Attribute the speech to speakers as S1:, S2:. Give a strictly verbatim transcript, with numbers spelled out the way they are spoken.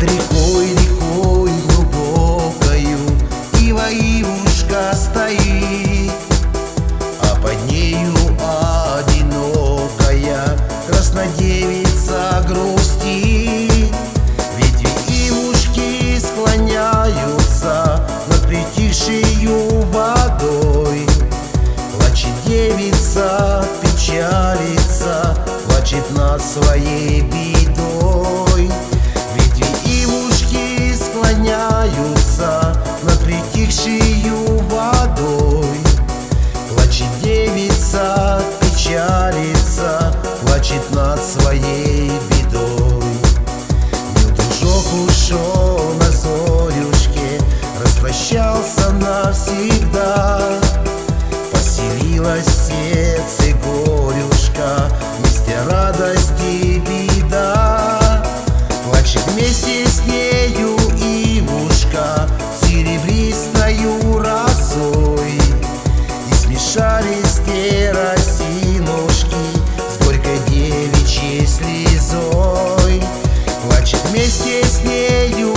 S1: Над рекой, рекой глубокою Ива-ивушка стоит, а под нею одинокая краснодевица грустит. Ветви ивушки склоняются над притихшею водой. Плачет девица, печалится, плачет над своей бедой. Ветви ивушки склоняются над притихшею водой. Плачет девица, печалится, плачет над своей бедой. Мил дружок ушел на зорюшке, распрощался навсегда. Поселилась в сердце горюшка, вместе радость и беда. Плачет вместе с нею ивушка серебристою росой, и смешались керосинушки с горькой девичьей слезой. Плачет вместе с нею